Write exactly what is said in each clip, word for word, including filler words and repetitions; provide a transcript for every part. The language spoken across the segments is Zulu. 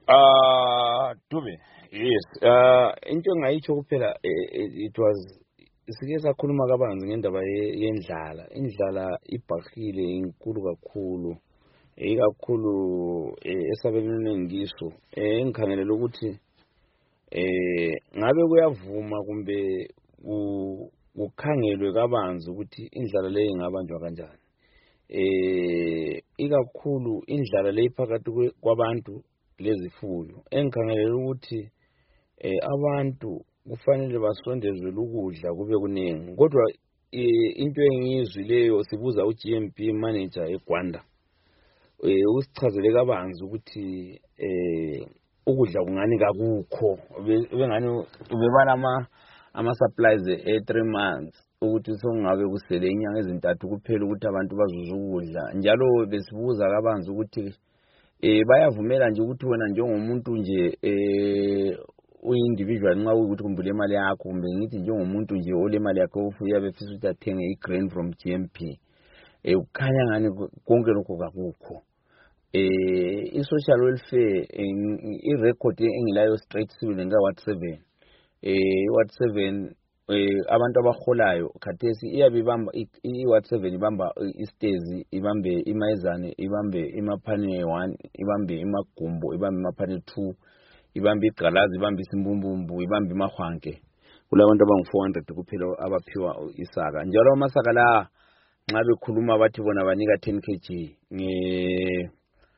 Ah, Dube. Yes. Uh into engayitsho kuphela it was sike sakhuluma kabanzi ngendaba yendlala. Indlala ibhahile inkulu kakhulu. Ikakhulu esabelweni ngiso. Eh ngikhangelela ukuthi eh ngabe kuyavuma kumbe ukukhangelwe kabanzi ukuthi indlala leyo ingabanjwa kanjani. Eh ikakhulu indlala leyi phakathi kwabantu lezifuyo. Engikhangelela ukuthi eh abantu kufanele basondezwe ukudla kube kuningi. Kodwa into engiyizwileyo sibuza uG M P manager eGwanda. Eh usichazele kabanzi ukuthi eh ukudla kungani kakukho bengani ubebala ama ama supplies e three months ukuthi songabe kusele inyanga ezintathu kuphela ukuthi abantu bazuza ukudla. Njalo besibuza kabanzi ukuthi eh bayavumela nje ukuthi wena njengomuntu nje eh uindividual nxa ukuthi kumbule imali yakho kumbe ngithi njengomuntu nje ole imali yakho ufuya befisa ukuthi athenge igrain from G M P eh ukhanya ngani konke lokho kakukho. Eh i-social welfare i-record engilayo straight sibile nga what seven eh what seven eh abantu abaholayo khathesi iyabibamba i-what seven ibamba istezi ibambe imayezane ibambe imaphane one ibambe imagumbo ibambe imaphane two ibambe igalazi ibambe isimbumbumbu ibambe imahwanke kulabantu abangu four hundred kuphela abaphiwa isaka. Njalo amasaka la nxa bekhuluma bathi bona banika ten kilograms nge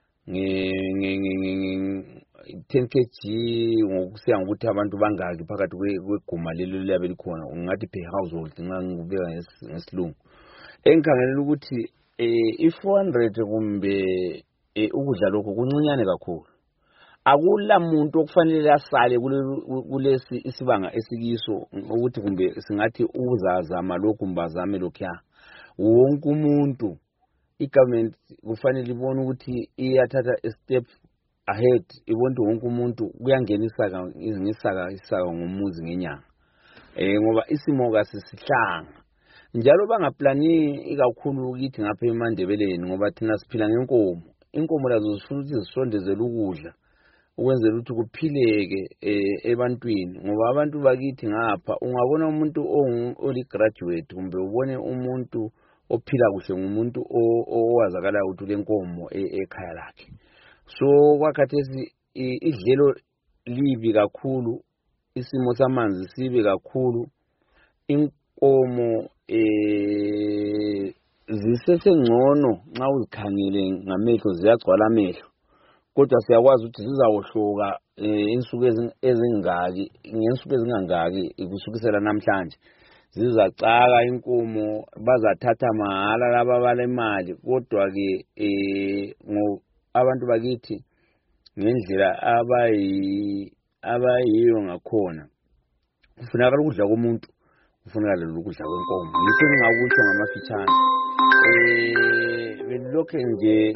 nge ten kilograms ngokusiya ngokuthi abantu bangaki phakathi kweguma lelo liyabe likhona ungathi per household nxa ngibeka ngesilungu. Engikhangelela ukuthi eh four hundred kumbe ukudla lokho kuncinyane kakhulu. Akula muntu okufanele asale kulesi isibanga esikiso ukuthi kumbe singathi uzazama lokhu mbazame lokho. Wonke umuntu i-government kufanele ibone ukuthi iyathatha a step ahead ibone wonke umuntu kuyangenisaka izingisaka isaka ngomuzi ngenyanga. Eh ngoba isimo kasisihlanga. Njalo bangaplani ikakhulu ukuthi ngapha eMandebeleni ngoba thina siphila ngenkomo. Inkomo lazo zifuna ukuthi zisondezele ukudla ukwenzela ukuthi kuphileke ebantwini ngoba abantu bakithi ngapha ungabona umuntu oli graduate kumbe ubone umuntu ophila kuhle ngumuntu owazakala ukuthi lenkomo ekhaya lakhe. So kwakhathesi idlelo libi kakhulu, isimo samanzi sibe kakhulu, inkomo eh zisesengcono nxa uzikhangele ngamehlo ziyagcwala amehlo. Kodwa siyakwazi ukuthi sizawohloka insuku ezingaki ngensuku ezingangaki kusukisela namhlanje zizacaka inkomo bazathatha mahala laba bale imali. Kodwa ke eh abantu bakithi ngendlela abayi abayiyo ngakhona kufuneka ukudla komuntu kufuneka lelo ukudla kwenkomo. Ngikho ngingakusho ngamafitshane eh belokho nje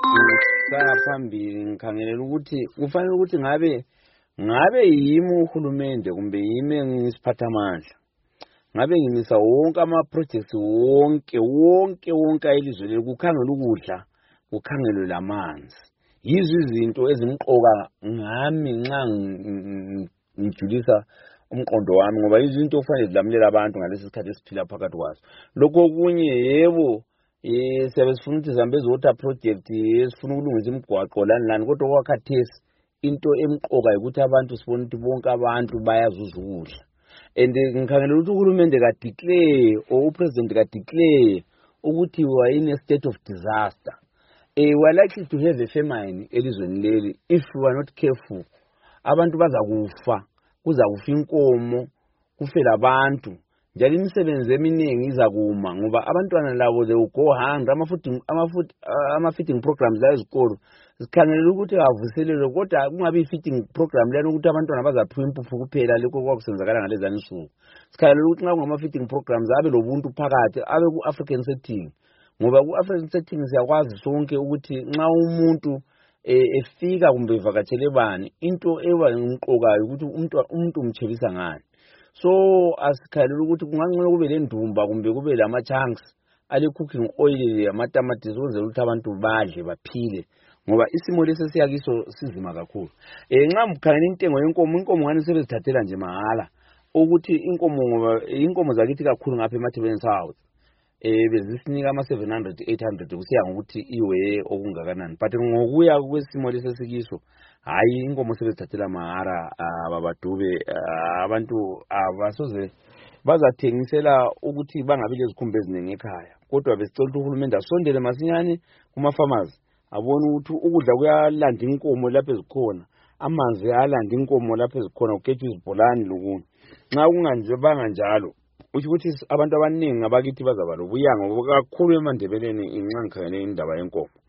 phambili ngikhangelela ukuthi kufanele ukuthi ngabe ngabe yimi uhulumende kumbe yimi ngisiphathamandla ngabe ngimisa wonke ama projects wonke wonke wonke elizwe leli kukhangela ukudla kukhangelwe lamanzi. Yizo izinto ezimqoka ngami nxa ngijulisa umqondo wami ngoba izinto okufanele zilamulela abantu ngalesi sikhathi esiphila phakathi kwazo. Lokho okunye yebo eh siyabe sifuna ukuthi Zambezi water project esifuna ukulungisa imigwaqo lani lani kodwa kwakhathesi into emqoka ukuthi abantu sibone ukuthi bonke abantu bayazuza ukudla. And ngikhangelela ukuthi uhulumende ka declare or upresident ka declare ukuthi we are in a state of disaster. Eh we are likely to have a famine elizweni leli if we are not careful. Abantu bazakufa, kuzakufa inkomo, kufela abantu. Njalo imisebenzi eminingi izakuma ngoba abantwana labo they will go hungry. Ama feeding ama food ama feeding programs la ezikolo sikhangelela ukuthi avuselele kodwa kungabe feeding program lelo ukuthi abantwana bazaphiwa impuphu kuphela lokho kwakusenzakala ngalezana insuku. Sikhangelela ukuthi nxa kungama feeding programs abe lobuntu phakathi abe ku African setting ngoba ku African setting siyakwazi sonke ukuthi nxa umuntu efika kumbe evakatshele bani into eba ngumqokayo ukuthi umuntu umuntu umtshebisa ngani. So asikhalela ukuthi kungangcono kube lendumba kumbe kube lama chunks ale cooking oil amatamatisi ukwenzela ukuthi abantu badle baphile ngoba isimo lesi siyakiso sizima kakhulu. Eh nxa mkhangela intengo yenkomo inkomo ngani sebezithathela nje mahala ukuthi inkomo ngoba inkomo zakithi kakhulu ngapha eMathebeni South eh bezisinika ama seven hundred eight hundred kusiya ngokuthi iwe okungakanani, but ngokuya kwesimo lesi sikiso hayi inkomo sebezithathela mahara ababadube abantu abasoze bazathengisela ukuthi bangabile izikhumba eziningi ekhaya, kodwa besicela ukuthi uhulumende asondele masinyane kuma farmers abone ukuthi ukudla kuyalanda inkomo lapho ezikhona, amanzi ayalanda inkomo lapho ezikhona, uketshwe izibholani lokunye. Nxa kunganje banganjalo uthi ukuthi abantu abaningi abakithi bazaba lobuyango kakhulu eMandebeleni inxa ngikhangele indaba yenkomo.